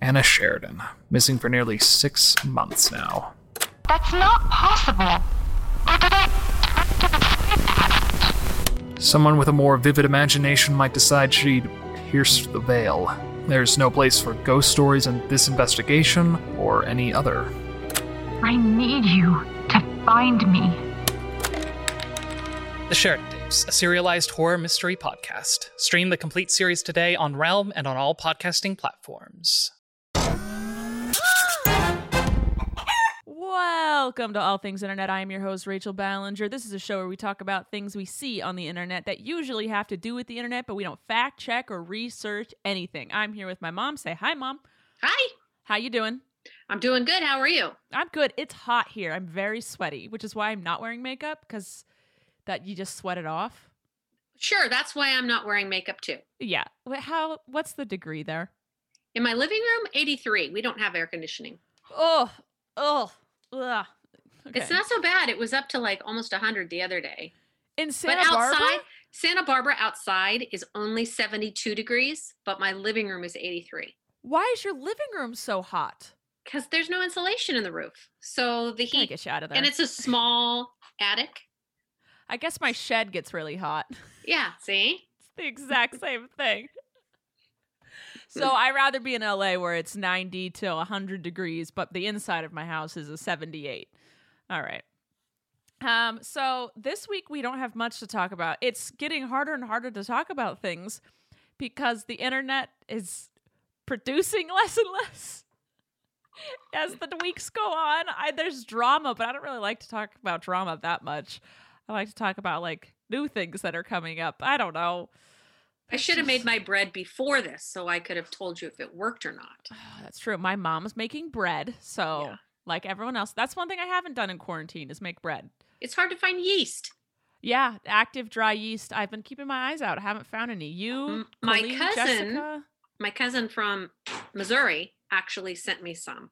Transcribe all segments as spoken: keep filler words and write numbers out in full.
Anna Sheridan, missing for nearly six months now. That's not possible. Or did I Someone with a more vivid imagination might decide she'd pierced the veil. There's no place for ghost stories in this investigation or any other. I need you to find me. The Sheridan Tapes, a serialized horror mystery podcast. Stream the complete series today on Realm and on all podcasting platforms. Welcome to All Things Internet. I am your host, Rachel Ballinger. This is a show where we talk about things we see on the internet that usually have to do with the internet, but we don't fact check or research anything. I'm here with my mom. Say hi, Mom. Hi. How you doing? I'm doing good. How are you? I'm good. It's hot here. I'm very sweaty, which is why I'm not wearing makeup, because that you just sweat it off. Sure. That's why I'm not wearing makeup too. Yeah. Wh- How? What's the degree there? In my living room, eighty-three. We don't have air conditioning. Oh, oh, ugh. Okay. It's not so bad. It was up to like almost one hundred the other day. In Santa but Barbara? outside, Santa Barbara outside is only seventy-two degrees, but my living room is eighty-three. Why is your living room so hot? Because there's no insulation in the roof. So the Can I heat, get you out of there? and it's a small attic. I guess my shed gets really hot. Yeah, see? It's the exact same thing. So I rather be in L A where it's ninety to one hundred degrees, but the inside of my house is a seventy-eight. All right. Um, so this week we don't have much to talk about. It's getting harder and harder to talk about things because the internet is producing less and less as the weeks go on. I, there's drama, but I don't really like to talk about drama that much. I like to talk about like new things that are coming up. I don't know. I should have made my bread before this so I could have told you if it worked or not. Oh, that's true. My mom's making bread, so Yeah. like everyone else, that's one thing I haven't done in quarantine is make bread. It's hard to find yeast. Yeah, active dry yeast. I've been keeping my eyes out. I haven't found any. You, M- my Colleen, cousin- Jessica? My cousin from Missouri actually sent me some.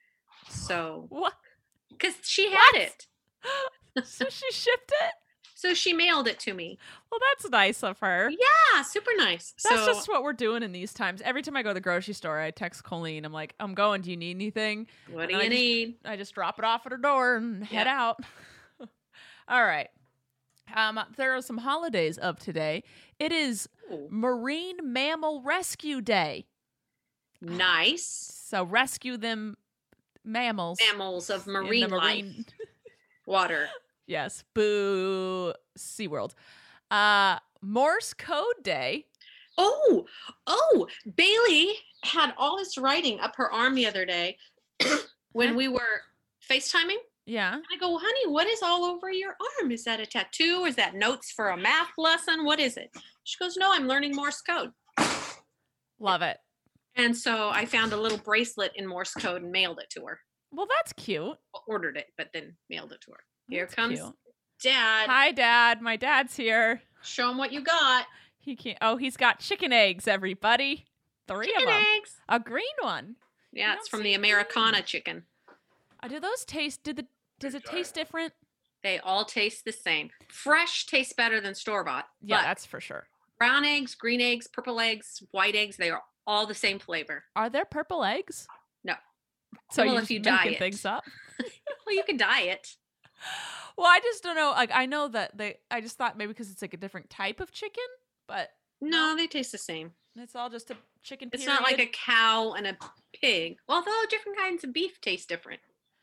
So, What? because she had What? it. So she shipped it? So she mailed it to me. Well, that's nice of her. Yeah, super nice. That's so, just what we're doing in these times. Every time I go to the grocery store, I text Colleen. I'm like, I'm going. Do you need anything? what and do I you just- need? I just drop it off at her door and head Yeah. out. All right. Um, there are some holidays of today. It is Ooh, Marine Mammal Rescue Day. nice. So rescue them mammals. Mammals of in marine, the life. marine- Water. Yes. Boo. SeaWorld. Uh, Morse Code Day. Oh, oh, Bailey had all this writing up her arm the other day when we were FaceTiming. Yeah. I go, honey, what is all over your arm? Is that a tattoo? Is that notes for a math lesson? What is it? She goes, no, I'm learning Morse code. Love it. And so I found a little bracelet in Morse code and mailed it to her. Well, that's cute. Well, ordered it, but then mailed it to her. Here That's comes cute. Dad. Hi, Dad. My dad's here. Show him what you got. He can't. Oh, he's got chicken eggs, everybody. Three Chicken of them. eggs. A green one. Yeah, You it's don't from see the green. Americana chicken. Uh, do those taste? Did the? Does it taste different? They all taste the same. Fresh tastes better than store-bought. Yeah, but that's for sure. brown eggs, green eggs, purple eggs, white eggs, they are all the same flavor. Are there purple eggs? No. So Well, you if just you making dye it. things up? Well, you can dye it. Well, I just don't know. Like, I know that they. I just thought maybe because it's like a different type of chicken, but No, they taste the same. it's all just a chicken. It's period. not like a cow and a pig. Although different kinds of beef taste different.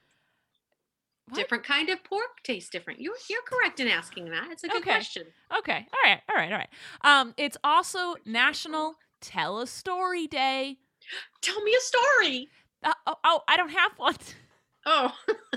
What? Different kind of pork tastes different. You're you're correct in asking that. It's a good Okay. question. Okay. All right. All right. All right. Um, it's also National Tell a Story Day. Tell me a story. Uh, oh, oh, I don't have one. Oh.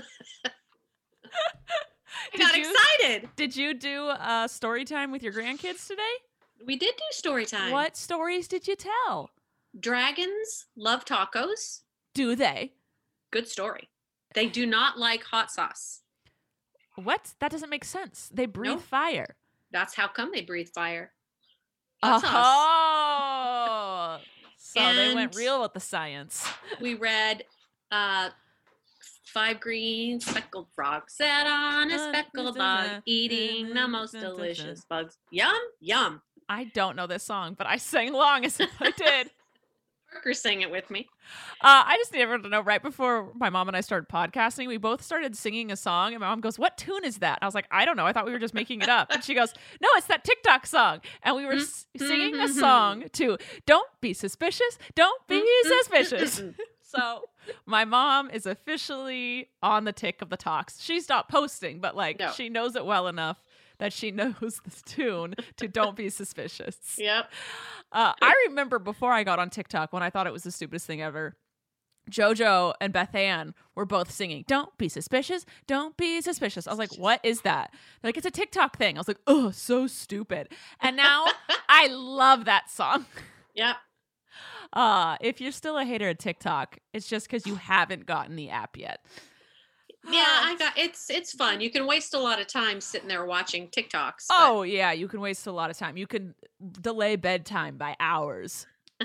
I Did got you? excited. Did you do uh, story time with your grandkids today? We did do story time. What stories did you tell? Dragons love tacos. Do they? Good story. They do not like hot sauce. What? That doesn't make sense. They breathe Nope. fire. That's how come they breathe fire. Hot sauce. Oh, so they went And- real with the science. We read uh, Five green speckled frogs sat on a speckled log, eating the most delicious bugs. Yum, yum. I don't know this song, but I sang along as if I did. Parker sang it with me. Uh, I just need everyone to know, right before my mom and I started podcasting, we both started singing a song, and my mom goes, "What tune is that?" And I was like, "I don't know. I thought we were just making it up." And she goes, "No, it's that TikTok song." And we were s- singing a song to "Don't Be Suspicious, Don't Be Suspicious." So my mom is officially on the tick of the talks. She stopped posting, but like No. she knows it well enough that she knows the tune to "Don't Be Suspicious." Yep. Uh, I remember before I got on TikTok when I thought it was the stupidest thing ever. JoJo and Beth Ann were both singing, "Don't be suspicious, don't be suspicious." I was like, what is that? They're like, it's a TikTok thing. I was like, oh, so stupid. And now I love that song. Yep. Uh, if you're still a hater of TikTok, it's just because you haven't gotten the app yet. Yeah, I got it's it's fun. You can waste a lot of time sitting there watching TikToks. but- Oh, yeah, you can waste a lot of time. You can delay bedtime by hours. uh,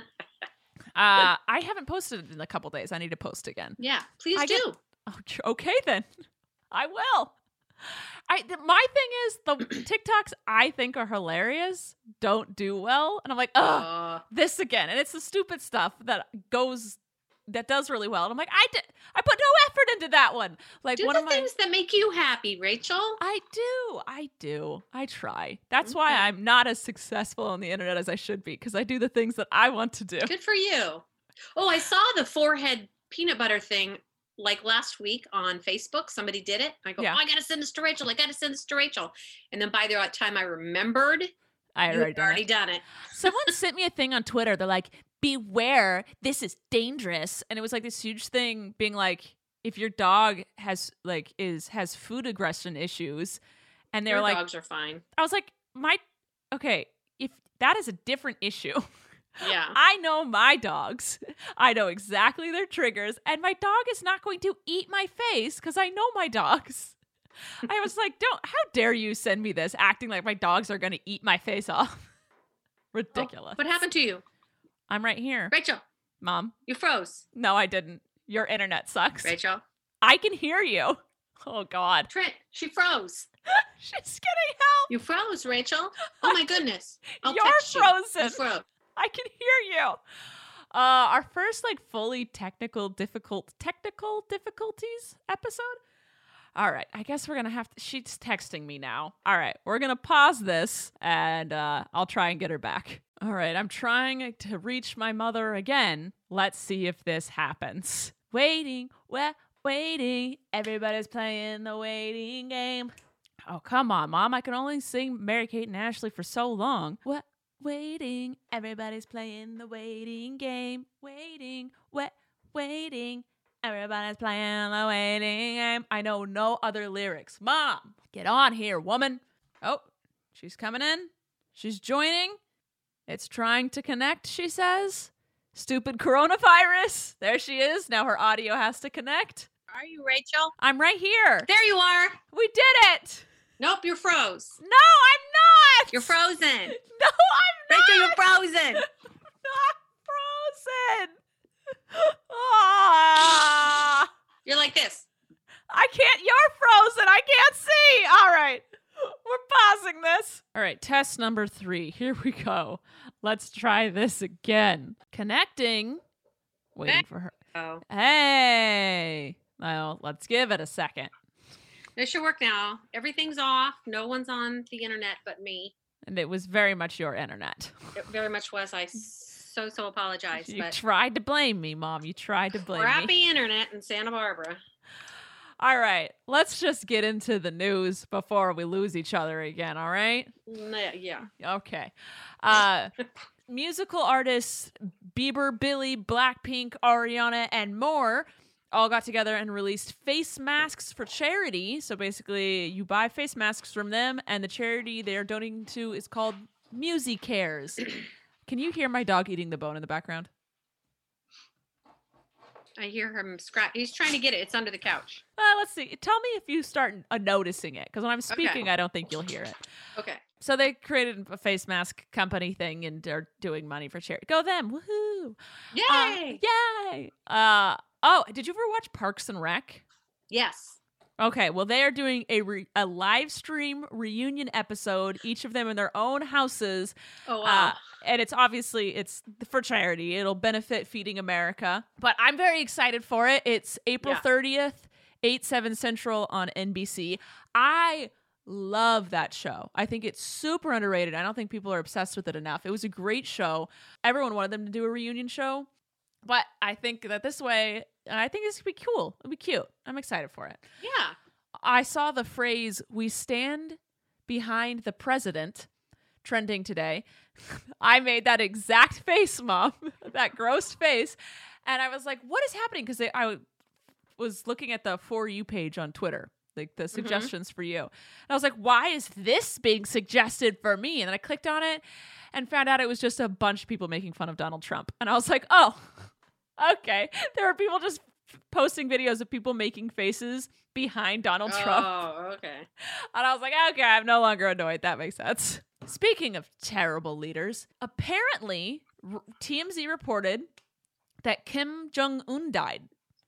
I haven't posted it in a couple days. I need to post again. yeah, please I do. get- Oh, tr- okay then. I will. I th- my thing is the TikToks I think are hilarious don't do well, and I'm like, ugh, Uh, this again, and it's the stupid stuff that goes that does really well. And I'm like, I did, I put no effort into that one. Like do one the of my, things that make you happy, Rachel. I do, I do, I try. That's why Okay. I'm not as successful on the internet as I should be, because I do the things that I want to do. Good for you. Oh, I saw the forehead peanut butter thing like last week on Facebook. Somebody did it. I go, Yeah. oh, I got to send this to Rachel. I got to send this to Rachel. And then by the time I remembered, I you already had done already it. done it. Someone sent me a thing on Twitter. They're like, beware, this is dangerous. And it was like this huge thing being like, if your dog has like is has food aggression issues, and they're Your like, dogs are fine. I was like, my okay, if that is a different issue. Yeah. I know my dogs. I know exactly their triggers, and my dog is not going to eat my face because I know my dogs. I was like, don't, how dare you send me this acting like my dogs are going to eat my face off? Ridiculous. Oh, what happened to you? I'm right here. Rachel, Mom. you froze. No, I didn't. Your internet sucks. Rachel. I can hear you. Oh, God. Trent, she froze. She's getting help. You froze, Rachel. Oh my goodness. I'll You're text you. frozen. You froze. I can hear you. Uh, our first like fully technical difficult technical difficulties episode. All right, I guess we're gonna have to. She's texting me now. All right, we're gonna pause this and uh, I'll try and get her back. All right, I'm trying to reach my mother again. Let's see if this happens. Waiting, we're waiting. Everybody's playing the waiting game. Oh, come on, Mom. I can only sing Mary-Kate and Ashley for so long. What? Waiting, everybody's playing the waiting game. Waiting, wait, waiting, everybody's playing the waiting game. I know no other lyrics. Mom, get on here, woman. Oh, she's coming in. She's joining. It's trying to connect, she says. Stupid coronavirus. There she is. Now her audio has to connect. Are you, Rachel? I'm right here. There you are. We did it. Nope, you're froze. No, I'm not. You're frozen. No, I'm not. Rachel, you're frozen. Not frozen. Ah, You're like this. I can't. You're frozen. I can't see. All right. We're pausing this. All right. Test number three. Here we go. Let's try this again. Connecting. Waiting for her. Oh, Hey. Well, let's give it a second. it should work now. Everything's off. No one's on the internet but me. And it was very much your internet. It very much was. I so, so apologize. You But tried to blame me, Mom. You tried to blame me. crappy internet in Santa Barbara. All right. Let's just get into the news before we lose each other again. All right. Mm, Yeah. Okay. Uh, musical artists Bieber, Billy, Blackpink, Ariana, and more all got together and released face masks for charity. So basically, you buy face masks from them, and the charity they are donating to is called MusiCares. Can you hear my dog eating the bone in the background? I hear him scratch. He's trying to get it. It's under the couch. Uh, let's see. Tell me if you start uh, noticing it, because when I'm speaking, Okay. I don't think you'll hear it. Okay. So they created a face mask company thing and are doing money for charity. Go them. Woohoo. Yay! Uh, yay. Uh, oh, did you ever watch Parks and Rec? Yes. Okay, well, they are doing a re- a live stream reunion episode, each of them in their own houses. Oh, wow. Uh, and it's obviously, it's for charity. It'll benefit Feeding America. But I'm very excited for it. It's April Yeah. thirtieth, eight, seven Central on N B C. I love that show. I think it's super underrated. I don't think people are obsessed with it enough. It was a great show. Everyone wanted them to do a reunion show. But I think that this way, I think this could be cool. It'll be cute. I'm excited for it. Yeah. I saw the phrase, "we stand behind the president," trending today. I made that exact face, Mom, that gross face. And I was like, what is happening? Because I was looking at the For You page on Twitter, like the suggestions mm-hmm. for you. And I was like, why is this being suggested for me? And then I clicked on it and found out it was just a bunch of people making fun of Donald Trump. And I was like, oh, okay. There were people just posting videos of people making faces behind Donald oh, Trump. Oh, okay. And I was like, okay, I'm no longer annoyed. That makes sense. Speaking of terrible leaders, apparently r- T M Z reported that Kim Jong-un died.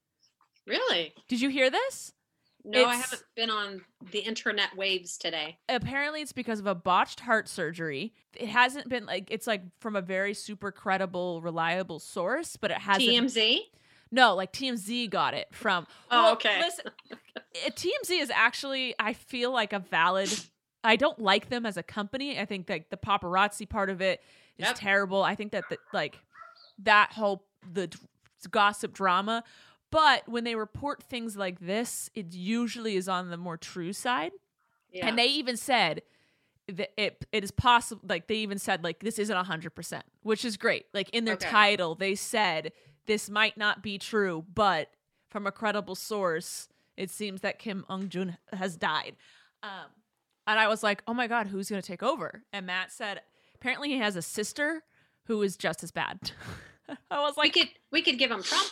Really? Did you hear this? No, It's- I haven't been on the internet waves today. Apparently it's because of a botched heart surgery. It hasn't been like, it's like from a very super credible, reliable source, but it hasn't. T M Z? No, like T M Z got it from. Oh, Well, okay. Listen, uh, T M Z is actually, I feel like a valid. I don't like them as a company. I think that the paparazzi part of it is Yep. terrible. I think that the, like that whole the d- gossip drama. But when they report things like this, it usually is on the more true side. Yeah. And they even said that it it is possible. Like they even said like this isn't a hundred percent, which is great. Like in their Okay. title, they said this might not be true, but from a credible source, it seems that Kim Jong-un has died. Um, and I was like, oh my God, who's going to take over? And Matt said, apparently he has a sister who is just as bad. I was we like, could we could give him Trump.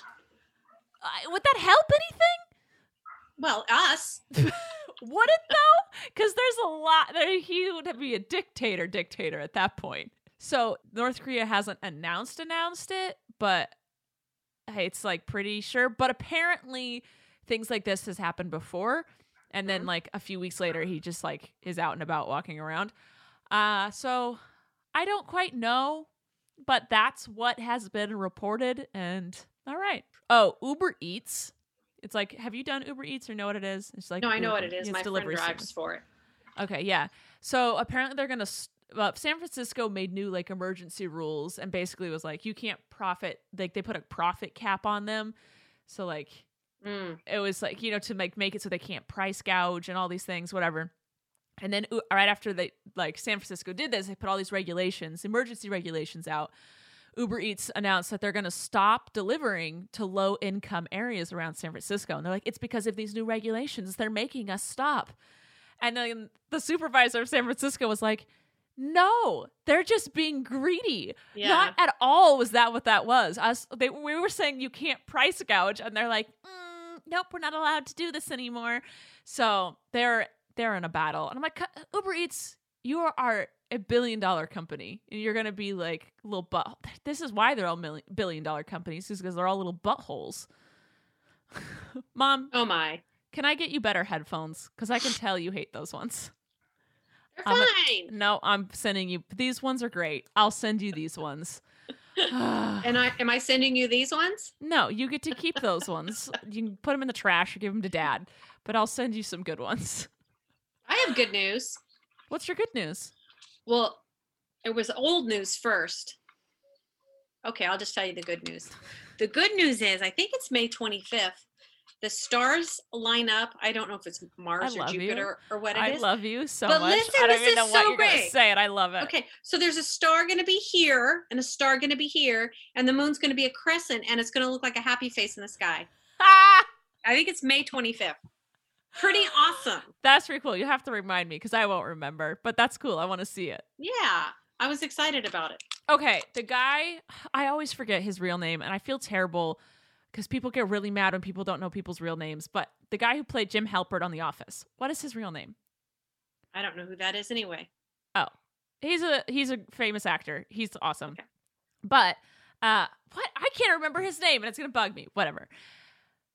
uh, would that help anything? Well, us. Would it though? Because there's a lot there. He would be a dictator, dictator at that point. So North Korea hasn't announced announced it, but hey, it's like pretty sure. But apparently, things like this has happened before, and then Mhm. like a few weeks later, he just like is out and about walking around. Uh, so I don't quite know, but that's what has been reported. And all right. Oh, Uber Eats. It's like, have you done Uber Eats or know what it is? It's like No, I know what Uber- it is. it's My friend delivery drives service. for it. Okay, yeah. So apparently they're gonna. Uh, San Francisco made new like emergency rules and basically was like you can't profit. Like they put a profit cap on them. So like Mm. it was like you know to make make it so they can't price gouge and all these things, whatever. And then uh, right after they like San Francisco did this, they put all these regulations, emergency regulations out. Uber Eats announced that they're going to stop delivering to low income areas around San Francisco. And they're like, it's because of these new regulations. They're making us stop. And then the supervisor of San Francisco was like, no, they're just being greedy. Yeah. Not at all was that what that was. Us, they, we were saying you can't price gouge. And they're like, mm, nope, we're not allowed to do this anymore. So they're they're in a battle. And I'm like, Uber Eats, you are a billion dollar company and you're going to be like little butt. This is why they're all million, billion dollar companies is because they're all little buttholes. Mom, Oh my. can I get you better headphones? Because I can tell you hate those ones. They're I'm a- fine. No, I'm sending you. These ones are great. I'll send you these ones. And I am I sending you these ones? No, you get to keep those ones. You can put them in the trash or give them to Dad. But I'll send you some good ones. I have good news. What's your good news? Well, it was old news first. Okay, I'll just tell you the good news. The good news is I think it's May twenty-fifth. The stars line up. I don't know if it's Mars I or love you. Jupiter or what it I is. love you so But much. listen, I don't this even know is what so you're going to great. say, and I love it. Okay, so there's a star going to be here and a star going to be here, and the moon's going to be a crescent, and it's going to look like a happy face in the sky. Ah! I think it's May twenty-fifth. Pretty awesome. That's pretty cool. You have to remind me because I won't remember. But that's cool. I want to see it. Yeah, I was excited about it. Okay, the guy, I always forget his real name, and I feel terrible because people get really mad when people don't know people's real names. But the guy who played Jim Halpert on The Office, what is his real name? I don't know who that is anyway. Oh, he's a he's a famous actor. He's awesome. Okay. But uh, what I can't remember his name, and it's gonna bug me. Whatever.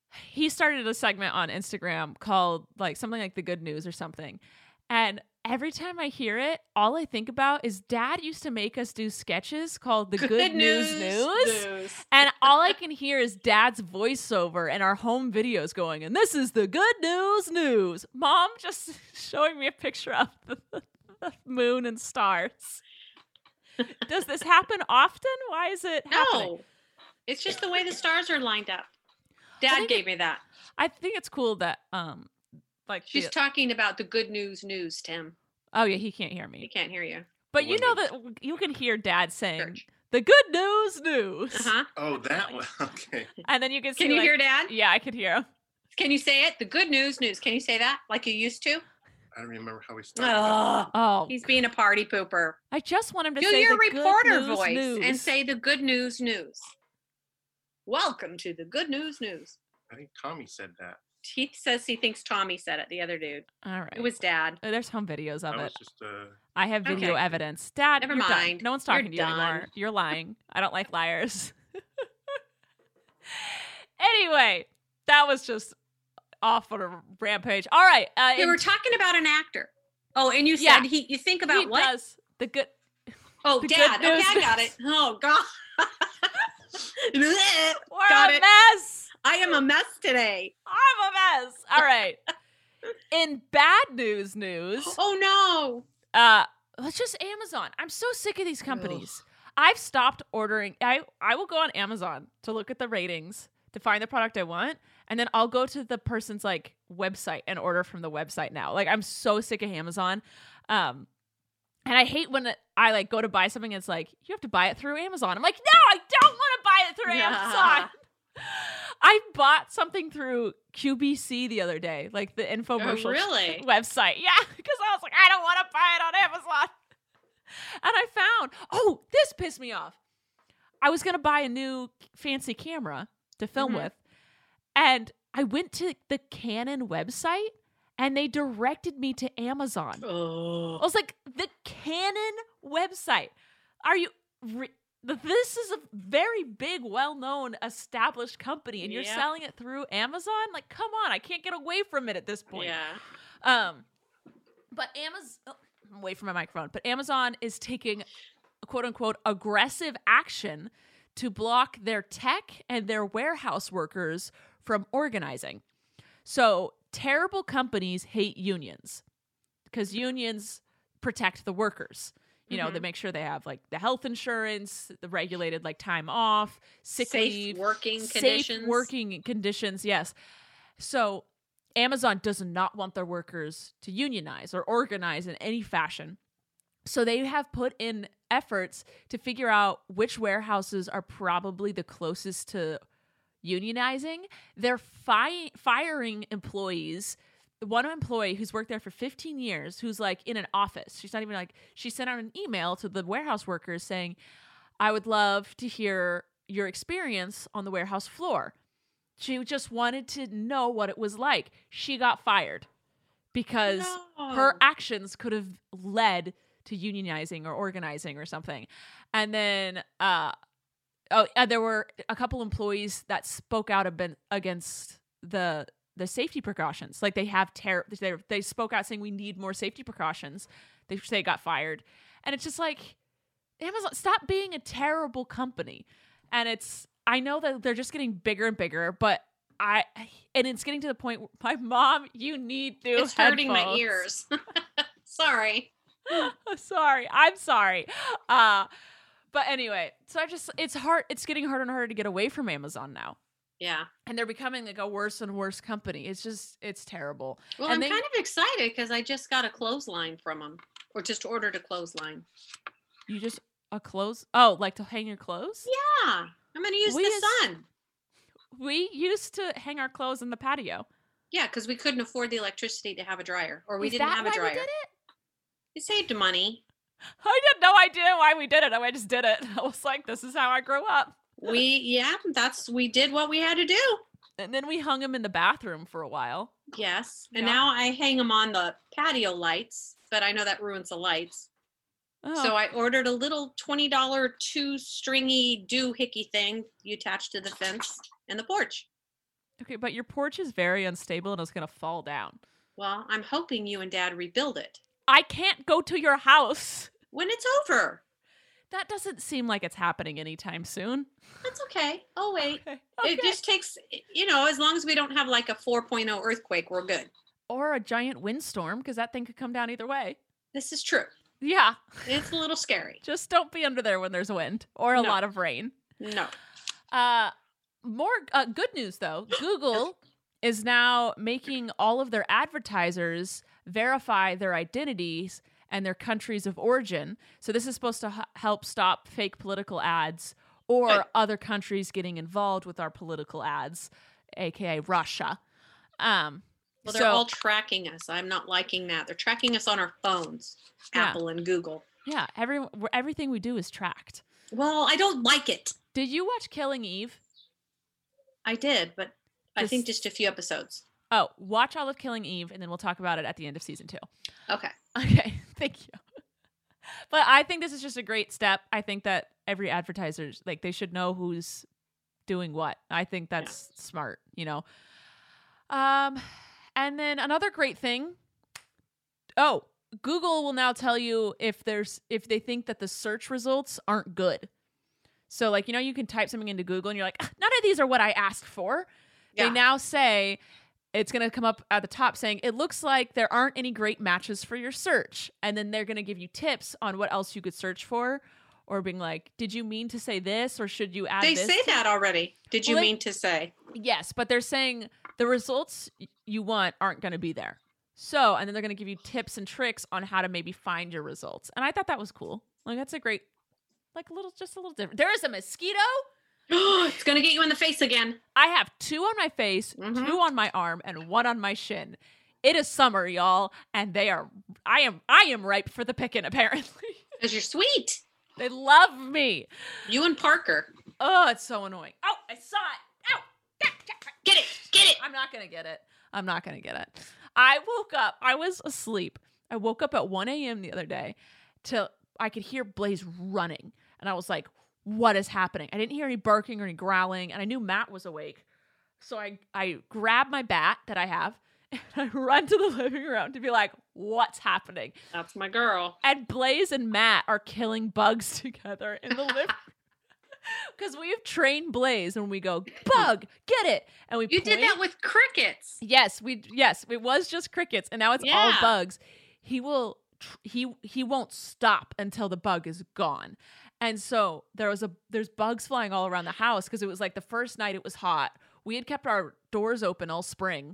he started a segment on Instagram called like something like The Good News or something. And every time I hear it, all I think about is Dad used to make us do sketches called The Good, Good News News. News. And all I can hear is Dad's voiceover and our home videos going, and this is The Good News News. Mom just showing me a picture of the, the moon and stars. Does this happen often? Why is it happening? No. It's just the way the stars are lined up. Dad gave it, me that. I think it's cool that um like she's the, talking about the Good News News, Tim. Oh yeah, he can't hear me. He can't hear you. But you know that you can hear Dad saying Church. The Good News News. Uh-huh. Oh, that one. Okay. And then you can see Can you like, hear Dad? Yeah, I could hear him. Can you say it? The Good News News. Can you say that like you used to? I don't remember how we started. Oh, oh, he's being a party pooper. I just want him to Do say your the reporter good news, voice news. and say the Good News News. Welcome to the Good News News. I think Tommy said that. He says he thinks Tommy said it. The other dude. All right. It was Dad. Oh, there's home videos of That it. was just uh I have video Okay. evidence. Dad, Never you're mind. done. No one's You're talking to you done. anymore. You're lying. I don't like liars. Anyway, that was just off on a rampage. All right. Uh, They in- were talking about an actor. Oh, and you said Yeah. he. You think about he what? does the good. Oh, the Dad. Good Okay, News I got News. it. Oh God. We're Got a it. mess. I am a mess today. I'm a mess. All right. In bad news, news. Oh no. Uh, let's just Amazon. I'm so sick of these companies. I've stopped ordering. I, I will go on Amazon to look at the ratings to find the product I want, and then I'll go to the person's like website and order from the website now. Like I'm so sick of Amazon. Um, and I hate when it, I like go to buy something and it's like, you have to buy it through Amazon. I'm like, no, I don't want to buy it through Yeah. Amazon. I bought something through Q B C the other day, like the infomercial Oh, really? website. Yeah, because I was like, I don't want to buy it on Amazon. And I found, oh, this pissed me off. I was going to buy a new fancy camera to film Mhm. with. And I went to the Canon website and they directed me to Amazon. Oh. I was like, the Canon website. Are you... Re- this is a very big, well-known, established company, and you're Yep. selling it through Amazon? Like, come on, I can't get away from it at this point. Yeah. Um, but Amazon, oh, I'm away from my microphone. But Amazon is taking, quote unquote, aggressive action to block their tech and their warehouse workers from organizing. So terrible companies hate unions because unions protect the workers. You know, Mhm. they make sure they have like the health insurance, the regulated like time off, sick Safe leave, working safe conditions. working conditions. Yes. So Amazon does not want their workers to unionize or organize in any fashion. So they have put in efforts to figure out which warehouses are probably the closest to unionizing. They're fi- firing employees. One employee who's worked there for fifteen years, who's like in an office. She's not even like, she sent out an email to the warehouse workers saying, I would love to hear your experience on the warehouse floor. She just wanted to know what it was like. She got fired because No. her actions could have led to unionizing or organizing or something. And then, uh, oh, uh, there were a couple employees that spoke out ab- against the the safety precautions. Like they have ter- they they spoke out saying we need more safety precautions. They say got fired, and it's just like Amazon, stop being a terrible company. And it's I know that they're just getting bigger and bigger, but I and it's getting to the point where my mom, you need new It's hurting my headphones. ears. Sorry. sorry, I'm sorry. Uh, but anyway, so I just it's hard. It's getting harder and harder to get away from Amazon now. Yeah. And they're becoming like a worse and worse company. It's just, it's terrible. Well, And I'm they- kind of excited because I just got a clothesline from them, or just ordered a clothesline. You just, a clothes? Oh, like to hang your clothes? Yeah, I'm going to use We the is- sun. We used to hang our clothes in the patio. Yeah, because we couldn't afford the electricity to have a dryer, or we Is didn't that have a why dryer. we did it? It saved money. I had no idea why we did it. I just did it. I was like, this is how I grew up. We yeah, that's we did what we had to do. And then we hung them in the bathroom for a while. Yes, and Yeah. now I hang them on the patio lights, but I know that ruins the lights. Oh, So I ordered a little twenty dollar two stringy doohickey thing you attach to the fence and the porch. Okay, but your porch is very unstable and it's going to fall down. Well, I'm hoping you and Dad rebuild it. I can't go to your house. When it's over. That doesn't seem like it's happening anytime soon. That's okay. Oh, wait. Okay. It just takes, you know, as long as we don't have like a four point oh earthquake, we're good. Or a giant windstorm, because that thing could come down either way. This is true. Yeah. It's a little scary. Just don't be under there when there's wind or a No. lot of rain. No. Uh, more uh, good news, though. Google is now making all of their advertisers verify their identities and their countries of origin. So this is supposed to h- help stop fake political ads or Good. other countries getting involved with our political ads, aka Russia. Um, Well, they're so, all tracking us. I'm not liking that. They're tracking us on our phones, Yeah. Apple and Google. yeah, every everything we do is tracked. Well, I don't like it. Did you watch Killing Eve? I did, but I Just- think just a few episodes. Oh, watch all of Killing Eve, and then we'll talk about it at the end of season two. Okay. Okay, thank you. But I think this is just a great step. I think that every advertiser's like they should know who's doing what. I think that's smart, you know. Um, and then another great thing. Oh, Google will now tell you if there's if they think that the search results aren't good. So like, you know, you can type something into Google and you're like, "Ah, none of these are what I asked for." Yeah. They now say it's going to come up at the top saying, it looks like there aren't any great matches for your search. And then they're going to give you tips on what else you could search for, or being like, did you mean to say this, or should you add They this? say to- that already. Did you Well, they- mean to say? Yes, but they're saying the results y- you want aren't going to be there. So, and then they're going to give you tips and tricks on how to maybe find your results. And I thought that was cool. Like, that's a great, like a little, just a little different. There is a mosquito. It's going to get you in the face again. I have two on my face, Mhm. two on my arm, and one on my shin. It is summer, y'all, and they are. I am. I am ripe for the picking. Apparently, Because you're sweet. they love me. You and Parker. Oh, it's so annoying. Oh, I saw it. Ow! Get it. Get it. I'm not gonna get it. I'm not gonna get it. I woke up. I was asleep. I woke up at one a.m. the other day till I could hear Blaze running, and I was like, what is happening? I didn't hear any barking or any growling, and I knew Matt was awake. So I, I grabbed my bat that I have, and I run to the living room to be like, what's happening? That's my girl. And Blaze and Matt are killing bugs together in the living room. Because we've trained Blaze when we go, bug, get it. And we You did point- that with crickets. Yes, we yes, it was just crickets, and now it's all Yeah. bugs. He will tr- he he won't stop until the bug is gone. And so there was a there's bugs flying all around the house because it was like the first night it was hot. We had kept our doors open all spring,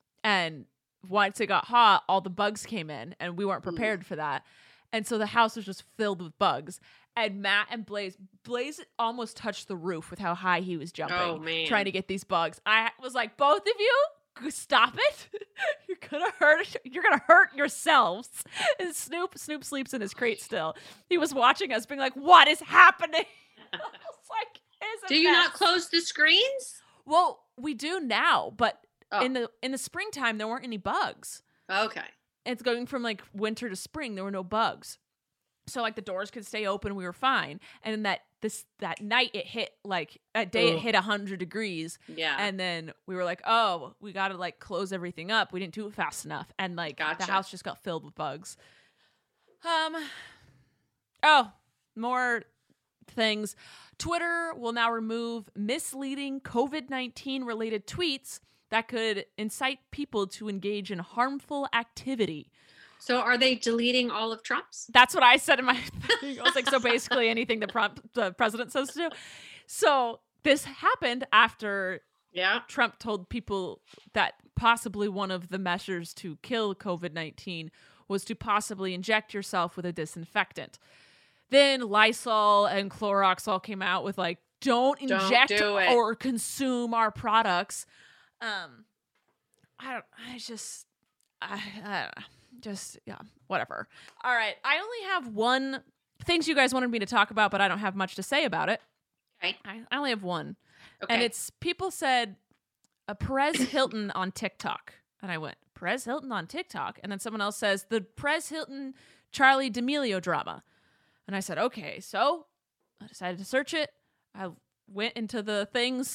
and once it got hot, all the bugs came in, and we weren't prepared for that. And so the house was just filled with bugs. And Matt and Blaze, Blaze almost touched the roof with how high he was jumping, Oh, man. trying to get these bugs. I was like, both of you, g- stop it! You're gonna hurt. You're gonna hurt yourselves. And Snoop, Snoop sleeps in his crate still. He was watching us, being like, "What is happening?" I was like, "It's a Do you not mess." close the screens? Well, we do now, but Oh. in the in the springtime there weren't any bugs. Okay. It's going from like winter to spring, there were no bugs. So like the doors could stay open, we were fine. And then that this that night it hit like a day Ugh. it hit a hundred degrees. Yeah. And then we were like, oh, we gotta like close everything up. We didn't do it fast enough. And like Gotcha. the house just got filled with bugs. Um oh, more things. Twitter will now remove misleading COVID nineteen related tweets that could incite people to engage in harmful activity. So are they deleting all of Trump's? That's what I said in my thing. I was like, so basically anything the, pro- the president says to do. So this happened after Yeah. Trump told people that possibly one of the measures to kill COVID nineteen was to possibly inject yourself with a disinfectant. Then Lysol and Clorox all came out with like, don't Don't inject do it. or consume our products. Um, I don't, I just, I, I don't know. Just, yeah, whatever. All right. I only have one things you guys wanted me to talk about, but I don't have much to say about it. Okay. I, I only have one. Okay. And it's people said uh, Perez Hilton on TikTok. And I went, Perez Hilton on TikTok? And then someone else says the Perez Hilton Charlie D'Amelio drama. And I said, okay. So I decided to search it. I went into the things.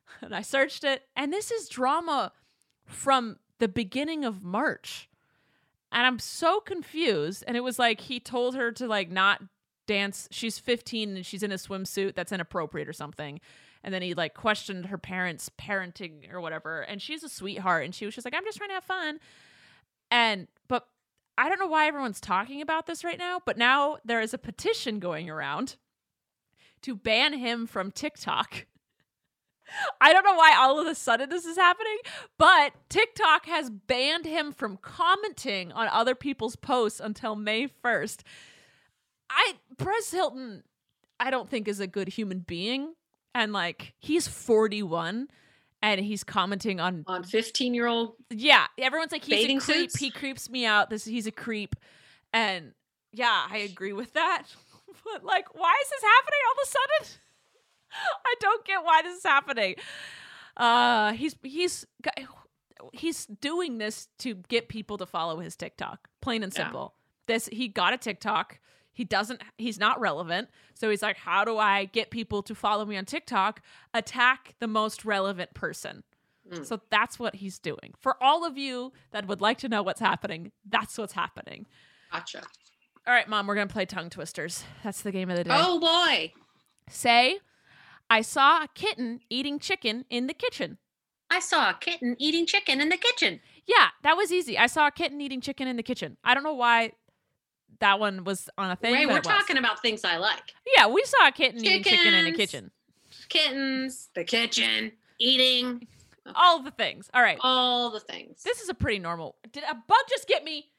And I searched it, and this is drama from the beginning of March. And I'm so confused. And it was like he told her to like not dance. She's fifteen and she's in a swimsuit that's inappropriate or something. And then he like questioned her parents' parenting or whatever. And she's a sweetheart. And she was just like, I'm just trying to have fun. And, but I don't know why everyone's talking about this right now. But now there is a petition going around to ban him from TikTok. I don't know why all of a sudden this is happening, but TikTok has banned him from commenting on other people's posts until May first. I, Perez Hilton, I don't think is a good human being. And like, he's forty-one and he's commenting on On fifteen year old. yeah, everyone's like, he's Bathing a creep. suits? He creeps me out. This he's a creep. And yeah, I agree with that. But like, why is this happening all of a sudden? I don't get why this is happening. Uh, he's he's he's doing this to get people to follow his TikTok. Plain and Yeah. simple. This he got a TikTok. He doesn't. He's not relevant. So he's like, how do I get people to follow me on TikTok? Attack the most relevant person. Mm. So that's what he's doing. For all of you that would like to know what's happening, that's what's happening. Gotcha. All right, Mom, we're gonna play tongue twisters. That's the game of the day. Oh boy. Say, I saw a kitten eating chicken in the kitchen. I saw a kitten eating chicken in the kitchen. Yeah, that was easy. I saw a kitten eating chicken in the kitchen. I don't know why that one was on a thing. Wait, but we're it was. talking about things I like. Yeah, we saw a kitten eating chicken in the Chickens. kitchen. Kittens, the kitchen, eating, All the things. All right. all the things. This is a pretty normal. Did a bug just get me?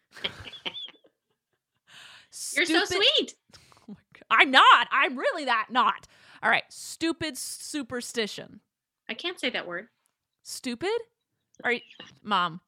You're so Stupid- sweet. Oh my God. I'm not. I'm really that not. All right. Stupid superstition. I can't say that word. Stupid? All right, Mom.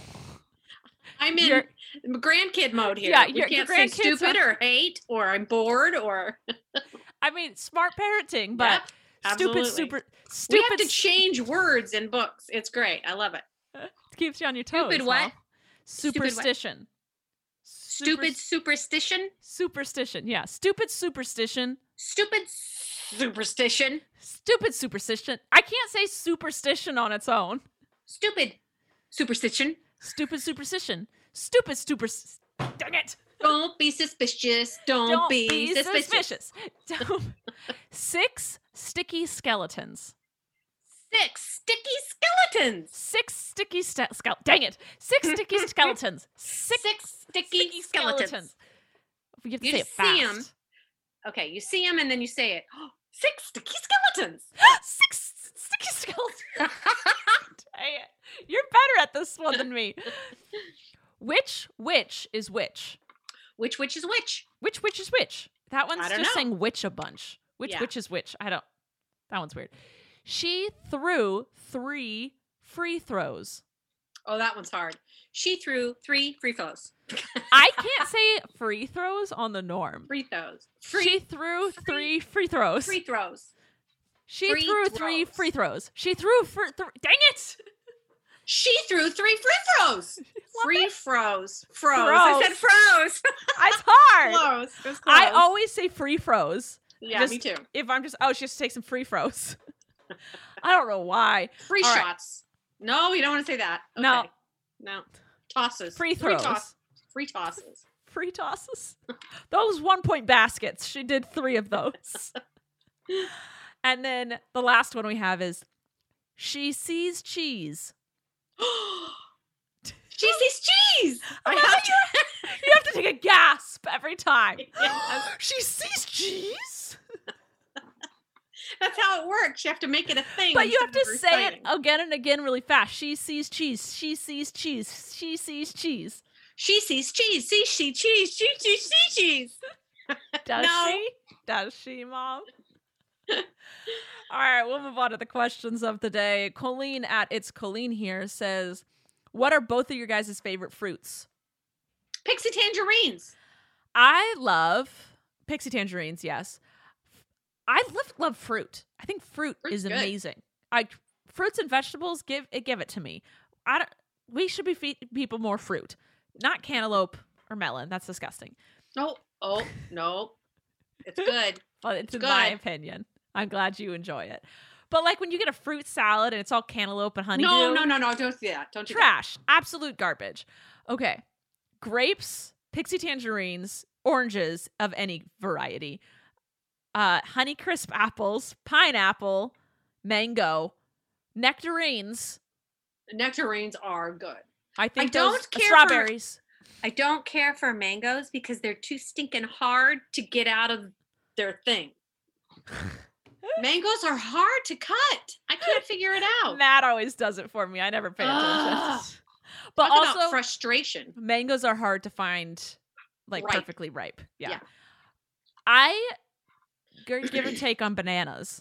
I'm in You're- grandkid mode here. Yeah, we your- your can't say grandkids stupid are- or hate or I'm bored or I mean, smart parenting, but Yep, stupid absolutely. super we stupid have to change words in books. It's great. I love it. keeps you on your toes. Stupid what? Mom. Stupid what? Superstition. Stupid Super- superstition. superstition. Yeah, stupid superstition. Stupid superstition. Stupid superstition. I can't say superstition on its own. Stupid superstition. Stupid superstition. Stupid super. Dang it! Don't be suspicious. Don't, Don't be, be suspicious. suspicious. Don't- Six sticky skeletons. Six sticky skeletons. Six sticky ste- skele- Dang it! Six sticky skeletons. Six, Six sticky, skeletons. You have to You say it just see 'em. fast. Okay, you see them and then you say it. Six sticky skeletons. Six sticky skeletons. Dang it. You're better at this one than me. Which which is which? Which which is which? Which which is which? That one's I don't just know. saying which a bunch. Which Yeah. which is which? I don't. That one's weird. She threw three free throws. Oh, that one's hard. She threw three free throws. I can't say free throws on the norm. Free throws. she Free threw free- three free throws. free throws. she free threw three throws. free throws. She threw for th- dang it. She threw three free throws. Free froze. Froze. Froze. I said froze. It's hard. Close. It was close. I always say free froze. Yeah, just- me too. If I'm just oh, she has to take some free throws. I don't know why. Free All right. shots. No, you don't want to say that. Okay. No. No. Tosses. Free throws. toss- Free tosses. Free tosses. Those one point baskets. She did three of those. And then the last one we have is she sees cheese. She sees cheese. I love have how to. You have to take a gasp every time. Yes. She sees cheese? That's how it works. You have to make it a thing. But you have instead to of say it reciting. again and again really fast. She sees cheese. She sees cheese. She sees cheese. She sees cheese. See, she cheese. She she see cheese. Does No. she? Does she, Mom? All right, we'll move on to the questions of the day. Colleen at It's Colleen here says, what are both of your guys' favorite fruits? Pixie tangerines. I love pixie tangerines, yes. I love, love fruit. I think fruit Fruit's is good. amazing. I fruits and vegetables, give it give it to me. I don't, we should be feeding people more fruit, not cantaloupe or melon. That's disgusting. Oh, oh, no. It's good. But it's, It's in my good. opinion. I'm glad you enjoy it. But like when you get a fruit salad and it's all cantaloupe and honeydew. No, no, no, no. Don't do that. Don't do that. Trash. Absolute garbage. Okay. Grapes, pixie tangerines, oranges of any variety, uh, Honeycrisp apples, pineapple, mango, nectarines. Nectarines are good. I think I don't those, care for- strawberries. I don't care for mangoes because they're too stinking hard to get out of their thing. Mangoes are hard to cut. I can't figure it out. Matt always does it for me. I never pay attention. Ugh. But Talk also, about frustration. mangoes are hard to find, like, Ripe. perfectly ripe. Yeah. Yeah. I g- give or take on bananas.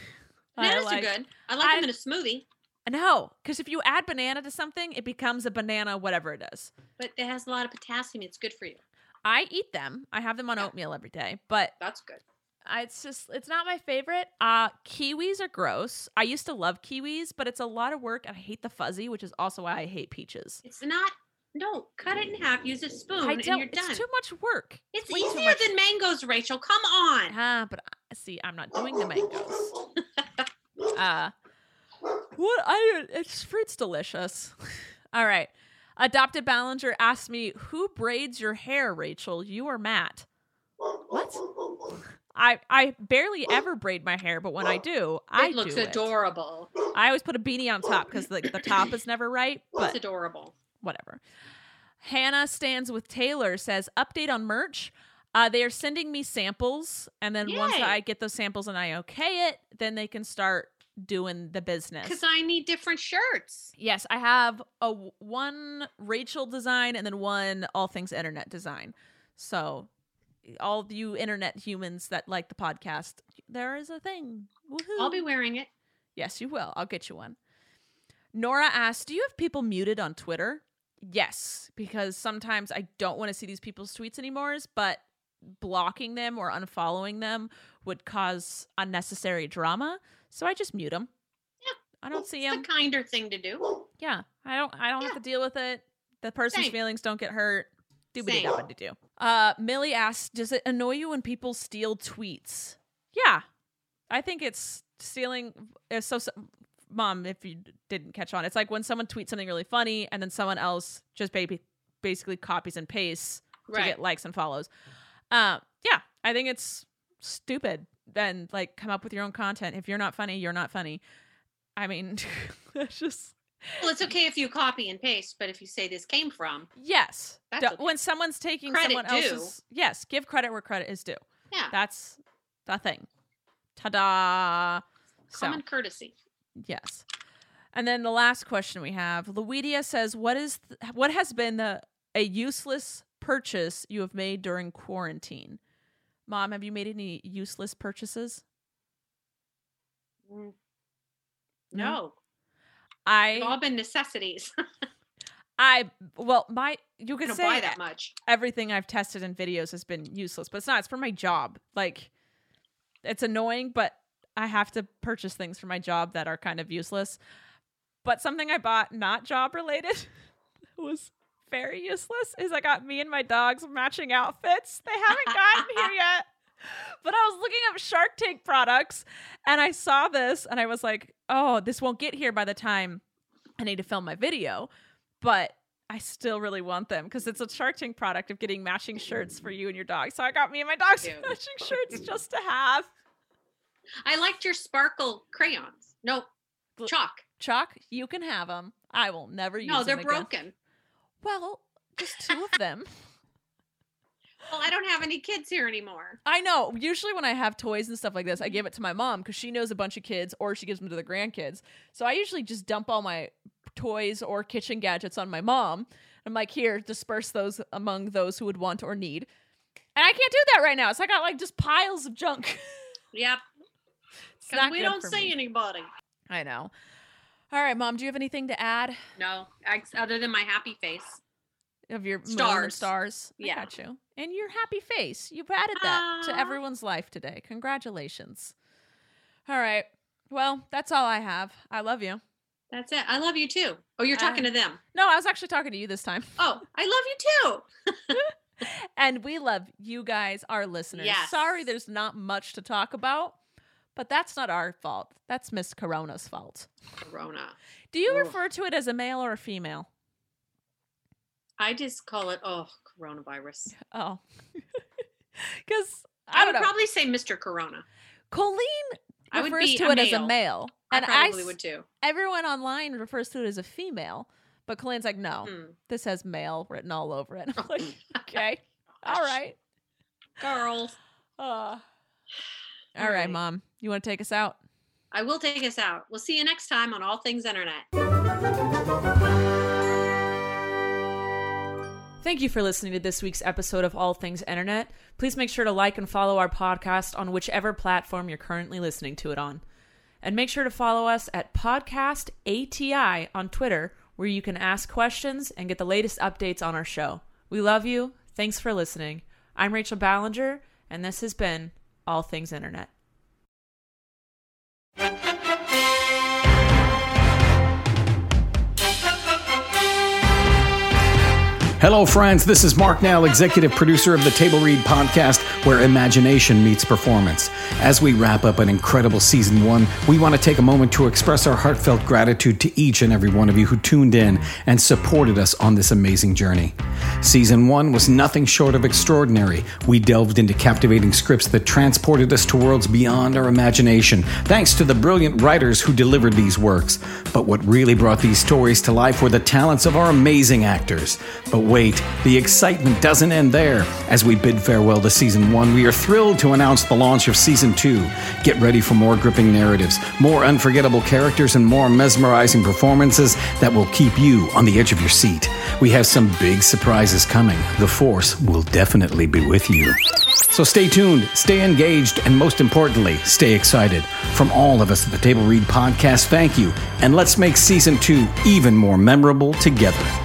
I Bananas like- are good. I like I- them in a smoothie, No, because if you add banana to something, it becomes a banana, whatever it is. but it has a lot of potassium. It's good for you. I eat them. I have them on Yeah. oatmeal every day, but That's good. I, it's just it's not my favorite. Uh, kiwis are gross. I used to love kiwis, but it's a lot of work, and I hate the fuzzy, which is also why I hate peaches. It's not. No, cut it in half. Use a spoon, I and don't. you're done. It's too much work. It's way too easier much- than mangoes, Rachel. Come on. Ah, but uh, see, I'm not doing the mangoes. uh, what I it's fruit's delicious. All right. Adopted Ballinger asked me, "Who braids your hair, Rachel? You or Matt?" What? I I barely ever braid my hair, but when I do, I It looks do it. adorable. I always put a beanie on top because the, the top is never right, It's but adorable. whatever. Hannah Stands with Taylor says, update on merch. Uh, they are sending me samples, and then once Yay. I get those samples and I okay it, then they can start doing the business. Because I need different shirts. Yes, I have a w- one Rachel design and then one all things internet design. So all of you internet humans that like the podcast, there is a thing. Woohoo. I'll be wearing it. Yes, you will. I'll get you one. Nora asked, do you have people muted on Twitter? Yes, because sometimes I don't want to see these people's tweets anymore, but blocking them or unfollowing them would cause unnecessary drama. So I just mute them. Yeah. I don't see It's them. the kinder thing to do. Yeah, I don't. I don't Yeah. have to deal with it. The person's Same. feelings don't get hurt. Do Same. what do. Uh, Millie asks, "Does it annoy you when people steal tweets?" Yeah, I think it's stealing. Is so, so. Mom, if you didn't catch on, it's like when someone tweets something really funny and then someone else just baby basically copies and pastes to Right. get likes and follows. Uh, yeah, I think it's stupid. Then like come up with your own content. If you're not funny, you're not funny. I mean, it's just. Well, it's okay if you copy and paste, but if you say this came from, Yes. That's D- okay. When someone's taking Credit someone due. else's. Yes. Give credit where credit is due. yeah, That's the thing. Ta-da. So, common courtesy. yes. And then the last question we have, Luidia says, what is th- what has been the a useless purchase you have made during quarantine? Mom, have you made any useless purchases? Mm. No, I they've all been necessities. I well, my you I could don't say buy that much. everything I've tested in videos has been useless, but it's not. It's for my job. Like, it's annoying, but I have to purchase things for my job that are kind of useless. But something I bought not job related was very useless is I got me and my dogs matching outfits. They haven't gotten here yet. But I was looking up Shark Tank products and I saw this and I was like, oh, this won't get here by the time I need to film my video. But I still really want them because it's a Shark Tank product of getting matching shirts for you and your dog. So I got me and my dogs Cute. matching shirts just to have. I liked your sparkle crayons. No, Bl- chalk. Chalk, you can have them. I will never use them No, they're again. broken. Well, just two of them. Well, I don't have any kids here anymore. I know. Usually when I have toys and stuff like this, I give it to my mom because she knows a bunch of kids or she gives them to the grandkids. So I usually just dump all my toys or kitchen gadgets on my mom. I'm like, here, disperse those among those who would want or need. And I can't do that right now. So I got like just piles of junk. Yep. It's Because not we good don't for see me. anybody. I know. All right, Mom, do you have anything to add No, ex- other than my happy face. of your moon and Stars. stars? I Yeah. got you. And your happy face. You've added that to Aw. everyone's life today. Congratulations. All right. Well, that's all I have. I love you. That's it. I love you too. Oh, you're talking Uh, to them. No, I was actually talking to you this time. Oh, I love you too. And we love you guys, our listeners. Yes. Sorry there's not much to talk about, But that's not our fault. That's Miss Corona's fault. Corona. Do you Ugh. refer to it as a male or a female? I just call it, oh, coronavirus. Oh. Because I, I would don't know. probably say Mister Corona. Colleen I would refers be to a it as a male. male. I And probably s- would too. everyone online refers to it as a female. But Colleen's like, no, Hmm. this has male written all over it. I'm like, okay. All right. Girls. Uh, all All right, right. Mom. You want to take us out? I will take us out. We'll see you next time on All Things Internet. Thank you for listening to this week's episode of All Things Internet. Please make sure to like and follow our podcast on whichever platform you're currently listening to it on. And make sure to follow us at Podcast A T I on Twitter, where you can ask questions and get the latest updates on our show. We love you. Thanks for listening. I'm Rachel Ballinger, and this has been All Things Internet. Hello, friends. This is Mark Nell, executive producer of the Table Read podcast, where imagination meets performance. As we wrap up an incredible season one, we want to take a moment to express our heartfelt gratitude to each and every one of you who tuned in and supported us on this amazing journey. Season one was nothing short of extraordinary. We delved into captivating scripts that transported us to worlds beyond our imagination, thanks to the brilliant writers who delivered these works. But what really brought these stories to life were the talents of our amazing actors. But wait, the excitement doesn't end there. As we bid farewell to season one, we are thrilled to announce the launch of season two. Get ready for more gripping narratives, more unforgettable characters, and more mesmerizing performances that will keep you on the edge of your seat. We have some big surprises coming. The Force will definitely be with you. So stay tuned, stay engaged, and most importantly, stay excited. From all of us at the Table Read podcast, thank you, and let's make season two even more memorable together.